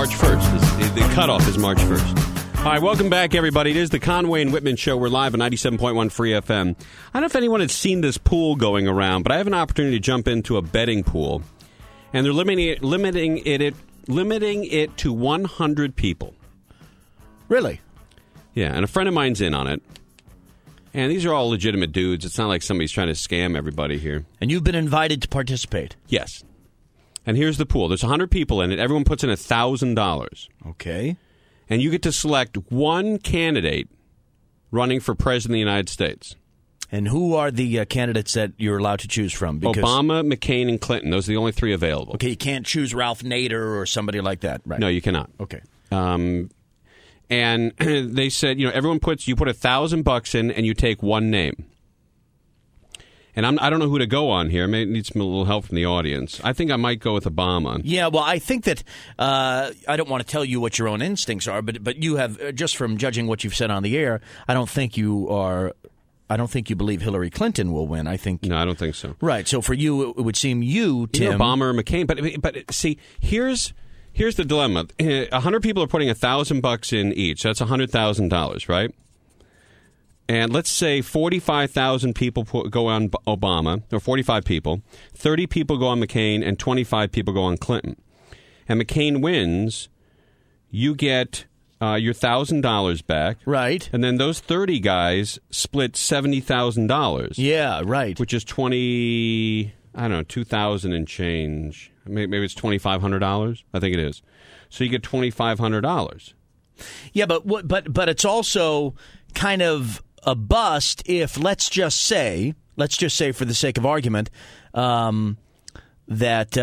March 1st. The cutoff is March 1st. All right, welcome back, everybody. It is the Conway and Whitman Show. We're live on 97.1 Free FM. I don't know if anyone had seen this pool going around, but I have an opportunity to jump into a betting pool, and they're limiting it to 100 people. Really? Yeah, and a friend of mine's in on it. And these are all legitimate dudes. It's not like somebody's trying to scam everybody here. And you've been invited to participate? Yes. And here's the pool. There's 100 people in it. Everyone puts in $1,000. Okay. And you get to select one candidate running for president of the United States. And who are the candidates that you're allowed to choose from? Because Obama, McCain, and Clinton. Those are the only three available. Okay, you can't choose Ralph Nader or somebody like that, right? No, you cannot. Okay. And they said, you put $1,000 in, and you take one name. And I don't know who to go on here. I may need some little help from the audience. I think I might go with Obama. Yeah, well, I think that I don't want to tell you what your own instincts are, but you have, just from judging what you've said on the air, I don't think you believe Hillary Clinton will win. No, I don't think so. Right. So for you, it would seem you, Tim, Obama or McCain. But see, here's the dilemma. 100 people are putting $1,000 in each. That's $100,000, right? And let's say 45,000 people go on Obama, or 45 people. 30 people go on McCain, and 25 people go on Clinton. And McCain wins. You get your $1,000 back. Right. And then those 30 guys split $70,000. Yeah, right. Which is 2,000 and change. Maybe it's $2,500. I think it is. So you get $2,500. Yeah, but it's also kind of a bust if let's just say for the sake of argument that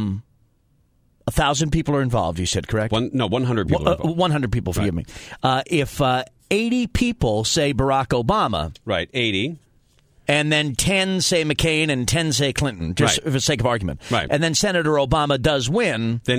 1,000 people are involved. You said correct? 100 people. 100 people. Forgive me. If 80 people say Barack Obama, right? 80. And then 10 say McCain and 10 say Clinton, just for the sake of argument. Right. And then Senator Obama does win. Then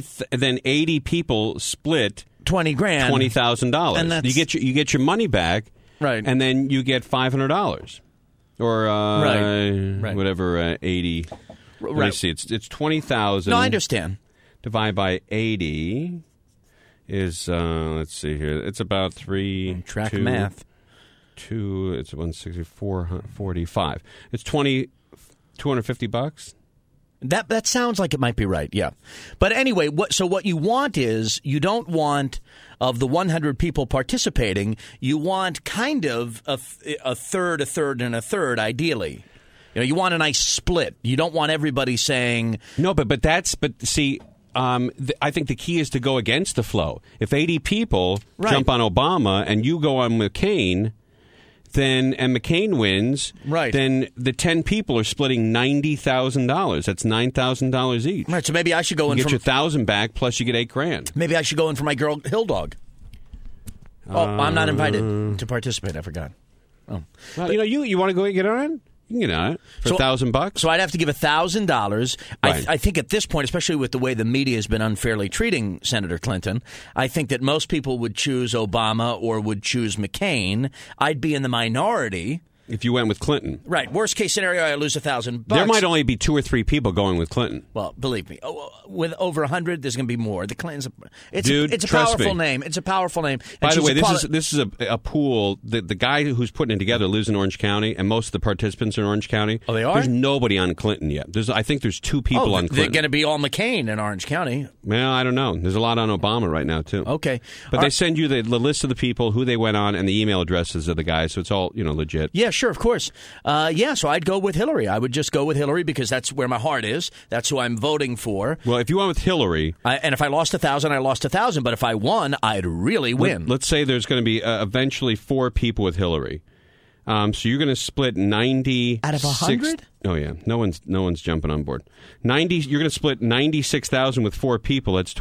80 people split $20,000, $20,000, and that's, you get your money back. Right. And then you get $500 or right. whatever 80. Right. Let me see. It's 20,000. No, I understand. Divided by 80 is let's see here. It's about 3. Track math. 2. It's 164, 45. It's $250. That sounds like it might be right, yeah. But anyway, what you want is, you don't want, of the 100 people participating, you want kind of a third, and a third, ideally. You want a nice split. You don't want everybody saying... No, but see... I think the key is to go against the flow. If 80 people jump on Obama and you go on McCain... and McCain wins, right. Then the 10 people are splitting $90,000. That's $9,000 each. Right, so maybe I should go in. You get your $1,000 back, plus you get $8,000. Maybe I should go in for my girl Hill Dog. I'm not invited to participate. I forgot. Oh, well, you want to go get on it? You can get on it for $1,000. So I'd have to give $1,000. Right. I think at this point, especially with the way the media has been unfairly treating Senator Clinton, I think that most people would choose Obama or would choose McCain. I'd be in the minority. If you went with Clinton. Right. Worst case scenario, I lose $1,000. There might only be 2 or 3 people going with Clinton. Well, believe me, with over 100, there's going to be more. The Clintons. It's a trust powerful me. name. It's a powerful name. By the way, this is a pool. The guy who's putting it together lives in Orange County, and most of the participants are in Orange County. Oh, they are? There's nobody on Clinton yet. I think there's 2 people on Clinton. They're going to be all McCain in Orange County. Well, I don't know. There's a lot on Obama right now, too. Okay. But they send you the list of the people, who they went on, and the email addresses of the guys, so it's all legit. Yeah, sure, of course. So I'd go with Hillary. I would just go with Hillary because that's where my heart is. That's who I'm voting for. Well, if you went with Hillary... and if I lost 1,000, I lost 1,000. But if I won, I'd really win. Let's say there's going to be eventually 4 people with Hillary. So you're going to split 90... Out of 100? Oh, yeah. No one's jumping on board. You're going to split 96,000 with 4 people. That's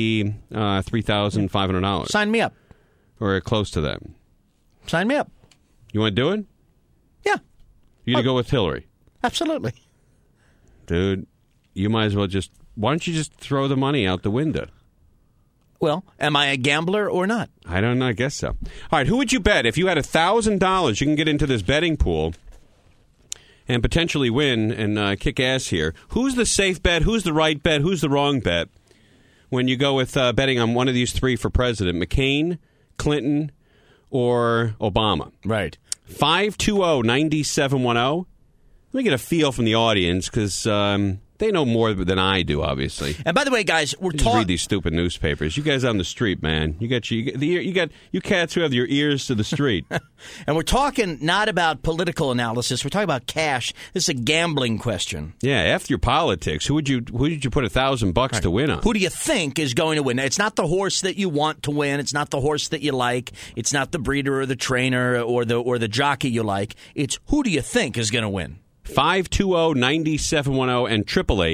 $23,500. Sign me up. Or close to that. Sign me up. You want to do it? Yeah. You're going to go with Hillary? Absolutely. Dude, you might as well why don't you just throw the money out the window? Well, am I a gambler or not? I don't know. I guess so. All right, who would you bet? If you had $1,000, you can get into this betting pool and potentially win and kick ass here. Who's the safe bet? Who's the right bet? Who's the wrong bet? when you go with betting on one of these three for president: McCain, Clinton, or Obama. Right. 520-9710. Let me get a feel from the audience because they know more than I do, obviously. And by the way, guys, we're Just read these stupid newspapers. You guys on the street, man. You got you cats who have your ears to the street. And we're talking not about political analysis. We're talking about cash. This is a gambling question. Yeah, after your politics, who did you put $1,000 to win on? Who do you think is going to win? It's not the horse that you want to win. It's not the horse that you like. It's not the breeder or the trainer or the jockey you like. It's who do you think is going to win? 520-9710 and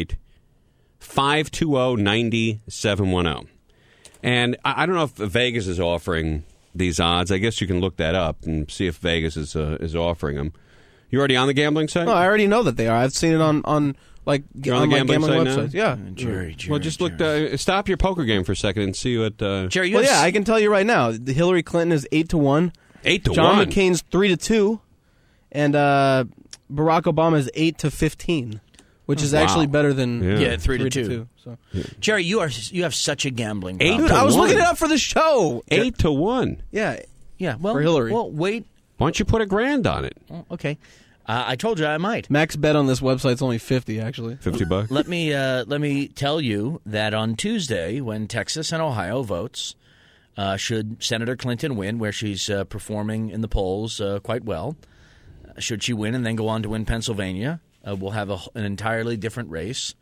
888-520-9710. And I don't know if Vegas is offering these odds. I guess you can look that up and see if Vegas is offering them. You already on the gambling site? No, I already know that they are. I've seen it on the gambling now? websites. Yeah. Jerry, well, just look. Stop your poker game for a second and see what. Jerry, I can tell you right now. Hillary Clinton is 8-1. 8-1. John McCain's 3-2, and Barack Obama is 8-15, which is actually better than 3-2. So. Yeah. Jerry, you have such a gambling problem. Dude, I was looking it up for the show. 8-1. Yeah. Well, for Hillary. Well, wait. Why don't you put $1,000 on it? Okay. I told you I might. Max bet on this website's only $50, actually. $50. Let me tell you that on Tuesday, when Texas and Ohio votes, should Senator Clinton win, where she's performing in the polls quite well, should she win and then go on to win Pennsylvania, we'll have an entirely different race,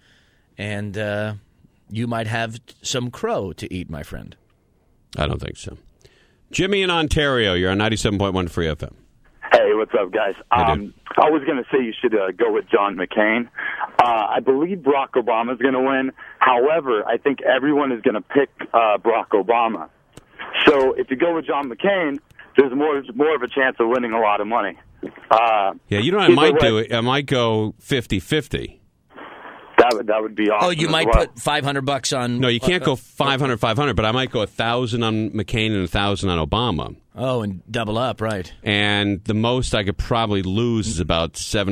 and you might have some crow to eat, my friend. I don't think so. Jimmy in Ontario, you're on 97.1 Free FM. Hey, what's up, guys? I was going to say you should go with John McCain. I believe Barack Obama is going to win. However, I think everyone is going to pick Barack Obama. So if you go with John McCain, there's more of a chance of winning a lot of money. You know what I might do? I might go 50-50. That would be awesome. Oh, you might put $500 on. No, you can't go 500, but I might go 1,000 on McCain and 1,000 on Obama. Oh, and double up, right? And the most I could probably lose is about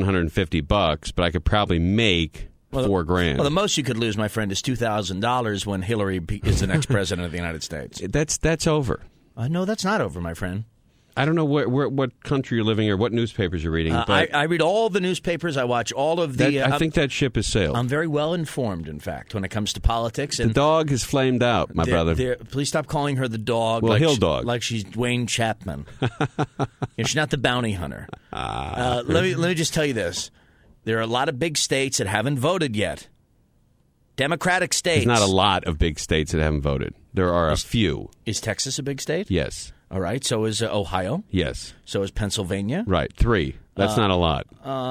$750, but I could probably make $4,000. Well, the most you could lose, my friend, is $2,000 when Hillary is the next president of the United States. That's over. No, that's not over, my friend. I don't know what country you're living or what newspapers you're reading. But I read all the newspapers. I watch all of the... I think that ship has sailed. I'm very well informed, in fact, when it comes to politics. And the dog has flamed out, my brother. Please stop calling her the dog. Well, Hill Dog. Like she's Dwayne Chapman. She's not the bounty hunter. Let me just tell you this. There are a lot of big states that haven't voted yet. Democratic states. There's not a lot of big states that haven't voted. There are a few. Is Texas a big state? Yes. All right. So is Ohio? Yes. So is Pennsylvania? Right. 3. That's not a lot.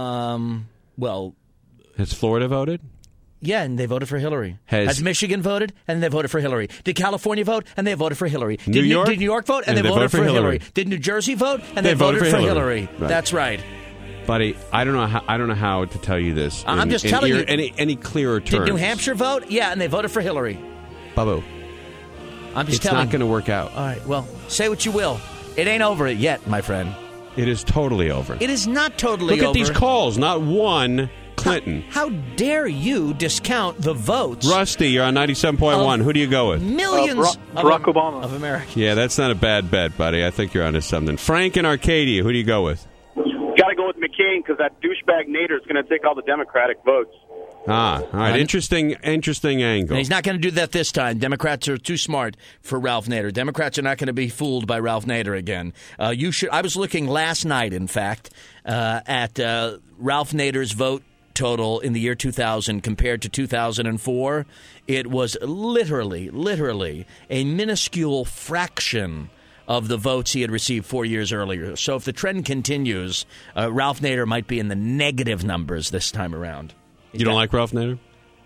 Well, has Florida voted? Yeah, and they voted for Hillary. Has Michigan voted, and they voted for Hillary? Did California vote, and they voted for Hillary? Did New York vote, and they voted for Hillary? Did New Jersey vote, and they voted for Hillary? Right. That's right. Buddy, I don't know how to tell you this. I'm just telling you. Any clearer terms. Did New Hampshire vote? Yeah, and they voted for Hillary. Babu. I'm just it's telling you. It's not going to work out. All right, well, say what you will. It ain't over yet, my friend. It is totally over. It is not totally over. Look at these calls. Not one Clinton. How dare you discount the votes? Rusty, you're on 97.1. Who do you go with? Millions Barack Obama. Of Americans. Yeah, that's not a bad bet, buddy. I think you're onto something. Frank in Arcadia, who do you go with? Got to go with McCain because that douchebag Nader is going to take all the Democratic votes. All right. Interesting angle. And he's not going to do that this time. Democrats are too smart for Ralph Nader. Democrats are not going to be fooled by Ralph Nader again. I was looking last night, in fact, at Ralph Nader's vote total in the year 2000 compared to 2004. It was literally a minuscule fraction of the votes he had received 4 years earlier. So if the trend continues, Ralph Nader might be in the negative numbers this time around. You don't like Ralph Nader?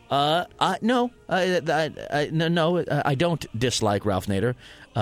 No. I don't dislike Ralph Nader.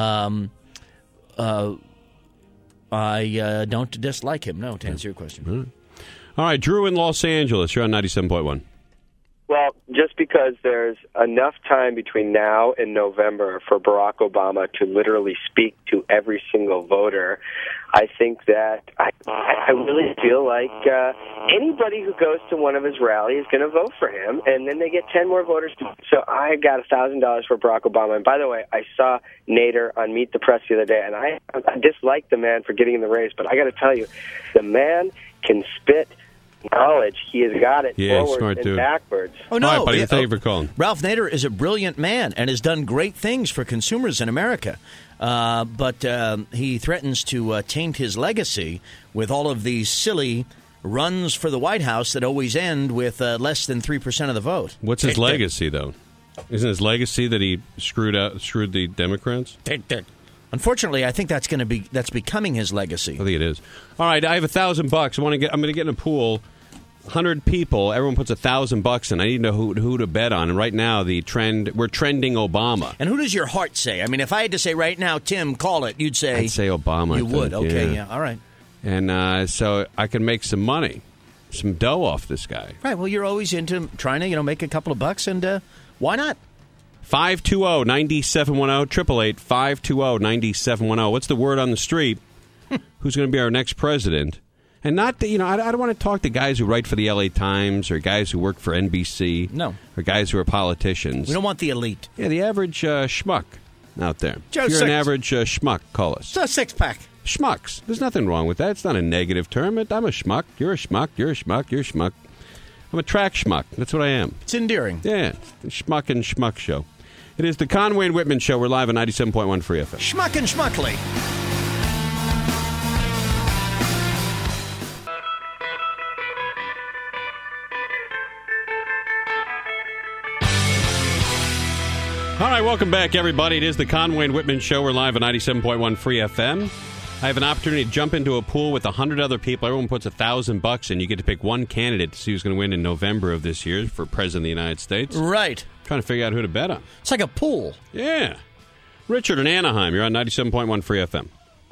I don't dislike him, no, to answer your question. All right, Drew in Los Angeles. You're on 97.1. Well, just because there's enough time between now and November for Barack Obama to literally speak to every single voter, I think that I really feel like anybody who goes to one of his rallies is going to vote for him, and then they get 10 more voters. So I got $1,000 for Barack Obama. And by the way, I saw Nader on Meet the Press the other day, and I dislike the man for getting in the race, but I got to tell you, the man can spit knowledge. He has got it forward and backwards. Oh, no. All right, buddy, thank you for calling. Ralph Nader is a brilliant man and has done great things for consumers in America. But he threatens to taint his legacy with all of these silly runs for the White House that always end with less than 3% of the vote. What's his legacy, though? Isn't his legacy that he screwed the Democrats? Unfortunately, I think that's becoming his legacy. I think it is. All right, I have $1,000. I'm going to get in a pool. 100 people. Everyone puts $1,000 in. I need to know who to bet on. And right now, we're trending Obama. And who does your heart say? I mean, if I had to say right now, Tim, call it. You'd say I'd say Obama. You would. Okay, yeah. All right. And so I can make some money, some dough off this guy. Right. Well, you're always into trying to make a couple of bucks, and why not? 520-9710, 888-520-9710. What's the word on the street? Who's going to be our next president? And not that, I don't want to talk to guys who write for the LA Times or guys who work for NBC. No. Or guys who are politicians. We don't want the elite. Yeah, the average schmuck out there. Joe, if you're an average schmuck, call us. It's a six-pack. Schmucks. There's nothing wrong with that. It's not a negative term. I'm a schmuck. You're a schmuck. You're a schmuck. You're a schmuck. I'm a track schmuck. That's what I am. It's endearing. Yeah. The Schmuck and Schmuck Show. It is the Conway and Whitman Show. We're live on 97.1 Free FM. Schmuck and Schmuckly. All right, welcome back, everybody. It is the Conway and Whitman Show. We're live on 97.1 Free FM. I have an opportunity to jump into a pool with 100 other people. Everyone puts $1,000 in. You get to pick one candidate to see who's going to win in November of this year for President of the United States. Right. Trying to figure out who to bet on. It's like a pool. Yeah. Richard in Anaheim, you're on 97.1 Free FM.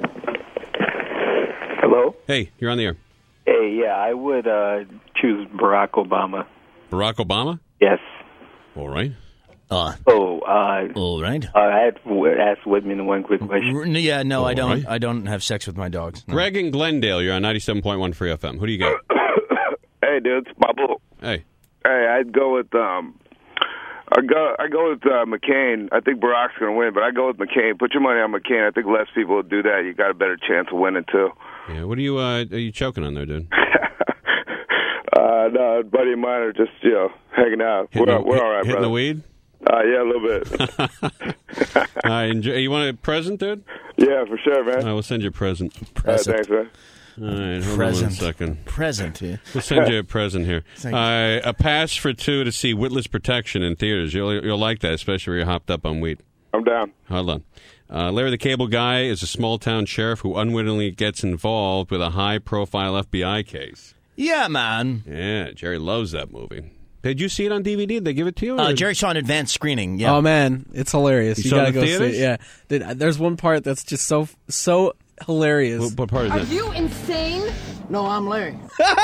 Hello? Hey, you're on the air. Hey, yeah, I would choose Barack Obama. Barack Obama? Yes. All right. All right. I had to ask Whitman one quick question. Yeah, no, All I don't. right. I don't have sex with my dogs. No. Greg in Glendale, you're on 97.1 Free FM. Who do you got? Hey, dude, it's Bubble. Hey. Hey, I'd go with I go with McCain. I think Barack's going to win, but I go with McCain. Put your money on McCain. I think less people would do that. You got a better chance of winning too. Yeah. What are you choking on there, dude? No, a buddy of mine are just hanging out. We're all right, hitting brother. the weed? Yeah, a little bit. All right, you want a present, dude? Yeah, for sure, man. All right, we'll send you a present. Thanks, man. All right, hold Present. on 1 second. Present. Yeah. We'll send you a present here. A pass for two to see Witless Protection in theaters. You'll like that, especially when you're hopped up on weed. I'm down. Hold on. Larry the Cable Guy is a small-town sheriff who unwittingly gets involved with a high-profile FBI case. Yeah, man. Yeah, Jerry loves that movie. Did you see it on DVD? Did they give it to you? Jerry saw an advanced screening. Yeah. Oh man, it's hilarious. You You saw gotta it in go see theaters? it. Yeah, dude, there's one part that's just so hilarious. What part is Are it? you insane? No, I'm Larry.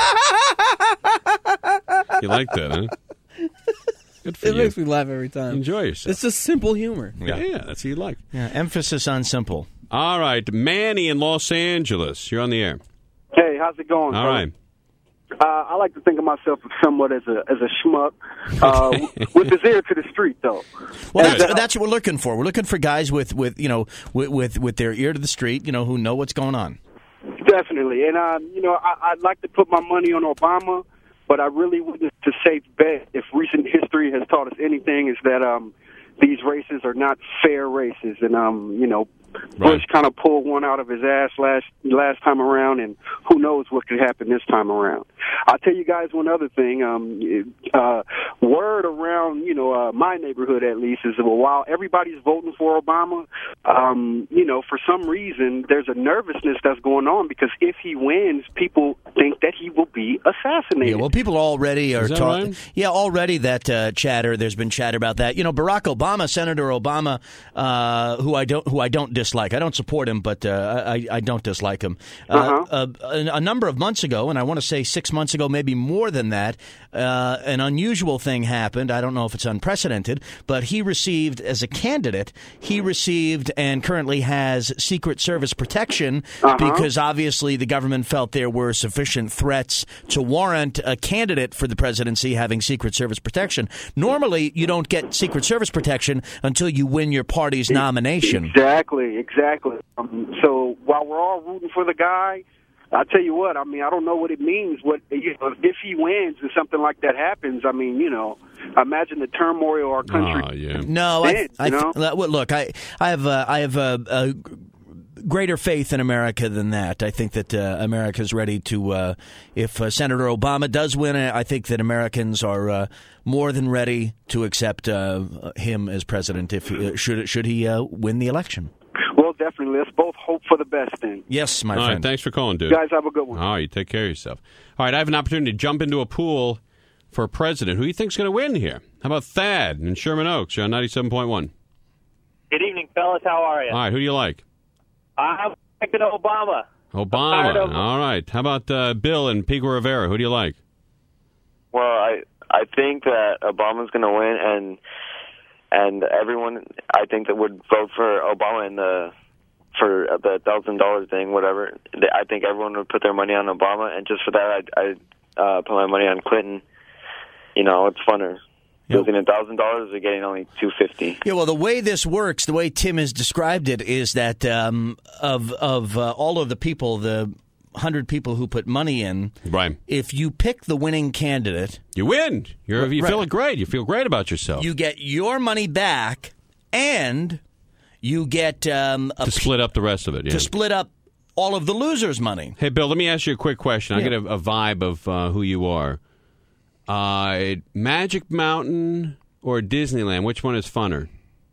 You like that, huh? Good for It you. makes me laugh every time. Enjoy yourself. It's just simple humor. Yeah, that's what you like. Yeah, emphasis on simple. All right, Manny in Los Angeles. You're on the air. Hey, how's it going? All right. I like to think of myself somewhat as a schmuck, with his ear to the street, though. Well, that's what we're looking for. We're looking for guys with their ear to the street, who know what's going on. Definitely, and I'd like to put my money on Obama, but I really wouldn't. To safe bet, if recent history has taught us anything, is that these races are not fair races, and Bush kind of pulled one out of his ass last time around, and who knows what could happen this time around. I'll tell you guys one other thing. Word around, my neighborhood at least, is that while everybody's voting for Obama, for some reason there's a nervousness that's going on because if he wins, people think that he will be assassinated. Yeah, well, people already are talking. right? Yeah, already that chatter. There's been chatter about that. Barack Obama, Senator Obama, who I don't dislike. I don't support him, but I don't dislike him. A number of months ago, and I want to say 6 months months ago, maybe more than that, an unusual thing happened. I don't know if it's unprecedented, but he received, as a candidate, and currently has Secret Service protection because obviously the government felt there were sufficient threats to warrant a candidate for the presidency having Secret Service protection. Normally, you don't get Secret Service protection until you win your party's nomination. Exactly. So while we're all rooting for the guy, I tell you what, I mean, I don't know what it means. If he wins and something like that happens, I mean, imagine the turmoil our country. Oh, yeah. No, look, I have a greater faith in America than that. I think that America's ready to, if Senator Obama does win, I think that Americans are more than ready to accept him as president if should he win the election. Well, definitely. Let's both hope for the best then. Yes, my friend. friend. Right, thanks for calling, dude. You guys have a good one. Oh, you take care of yourself. All right, I have an opportunity to jump into a pool for president. Who do you think's going to win here? How about Thad in Sherman Oaks? You're on 97.1. Good evening, fellas. How are you? All right, who do you like? I'm picking Obama. Obama. All right. How about Bill in Pico Rivera? Who do you like? Well, I think that Obama's going to win, and everyone I think that would vote for Obama for the $1,000 thing, whatever. I think everyone would put their money on Obama, and just for that, I put my money on Clinton. It's funner. Losing $1,000 or getting only $250. Yeah, well, the way this works, the way Tim has described it, is that of all of the people, the 100 people who put money in, right? If you pick the winning candidate, you win. You feel great. You feel great about yourself. You get your money back, and you get to split up the rest of it. Yeah. To split up all of the losers' money. Hey, Bill, let me ask you a quick question. I get a vibe of who you are. Magic Mountain or Disneyland? Which one is funner?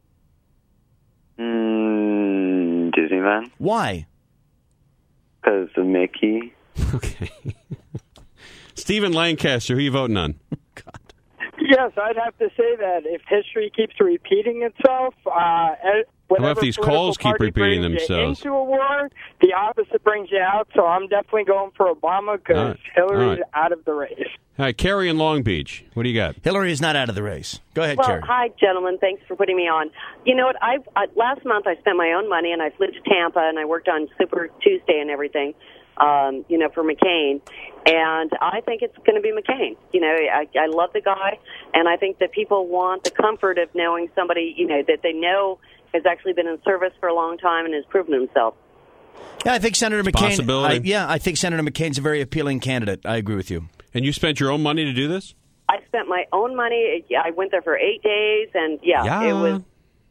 Disneyland. Why? Because of Mickey. Okay. Stephen Lancaster, who are you voting on? God. Yes, I'd have to say that if history keeps repeating itself, how about if these calls keep repeating themselves? Into a war, the opposite brings you out. So I'm definitely going for Obama because Hillary's out of the race. All right, Carrie in Long Beach. What do you got? Hillary is not out of the race. Go ahead, well, Carrie. Hi, gentlemen. Thanks for putting me on. You know what? Last month I spent my own money, and I flew to Tampa, and I worked on Super Tuesday and everything, for McCain. And I think it's going to be McCain. I love the guy, and I think that people want the comfort of knowing somebody, that they know has actually been in service for a long time and has proven himself. Yeah, I think Senator McCain. Possibility. I think Senator McCain's a very appealing candidate. I agree with you. And you spent your own money to do this? I spent my own money. I went there for 8 days, and it was.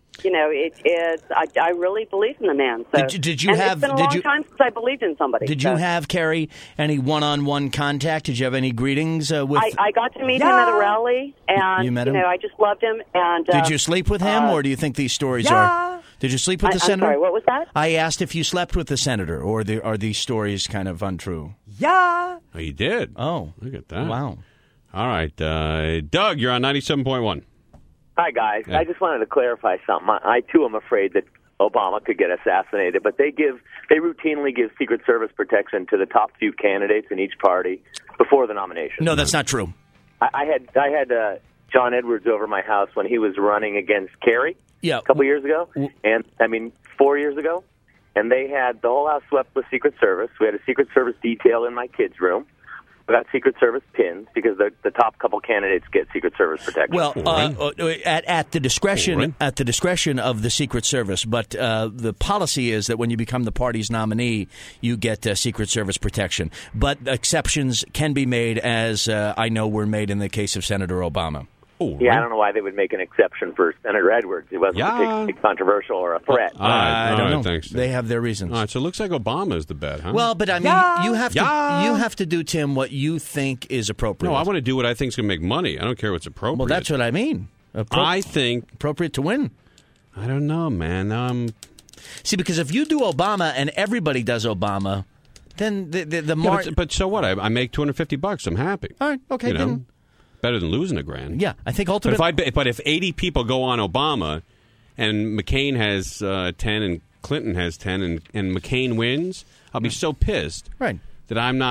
I really believe in the man. So. Did you and have? It's been a long time since I believed in somebody. Did you have, Carrie, any one-on-one contact? Did you have any greetings with? I got to meet him at a rally, and you met him? I just loved him. And did you sleep with him, or do you think these stories are? Did you sleep with the senator? I'm sorry, what was that? I asked if you slept with the senator, or are these stories kind of untrue? Yeah. Oh, you did. Oh, look at that! Wow. All right, Doug, you're on 97.1. Hi, guys. I just wanted to clarify something. I too am afraid that Obama could get assassinated, but they routinely give Secret Service protection to the top few candidates in each party before the nomination. No, that's not true. I had John Edwards over my house when he was running against Kerry a couple years ago, and 4 years ago, and they had the whole house swept with Secret Service. We had a Secret Service detail in my kids' room. We got Secret Service pins because the top couple candidates get Secret Service protection. Well, at the discretion of the Secret Service, but the policy is that when you become the party's nominee, you get Secret Service protection. But exceptions can be made, as I know were made in the case of Senator Obama. Yeah, I don't know why they would make an exception for Senator Edwards. It wasn't particularly controversial or a threat. I don't know. Thanks. They have their reasons. All right, so it looks like Obama is the bet, huh? Well, but I mean, you have to do, Tim, what you think is appropriate. No, I want to do what I think is going to make money. I don't care what's appropriate. Well, that's what I mean. I think appropriate to win. I don't know, man. See, because if you do Obama and everybody does Obama, then the more. But so what? I make $250. I'm happy. All right. Okay. Then. Better than losing $1,000. Yeah, I think ultimately. But if 80 people go on Obama, and McCain has 10, and Clinton has 10, and McCain wins, I'll be so pissed that I'm not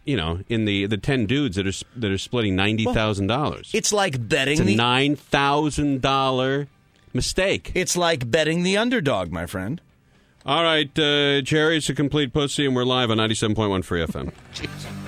in the 10 dudes that are splitting $90,000. It's like betting it's a $9,000 mistake. It's like betting the underdog, my friend. All right, Jerry's a complete pussy, and we're live on 97.1 Free FM. Jeez.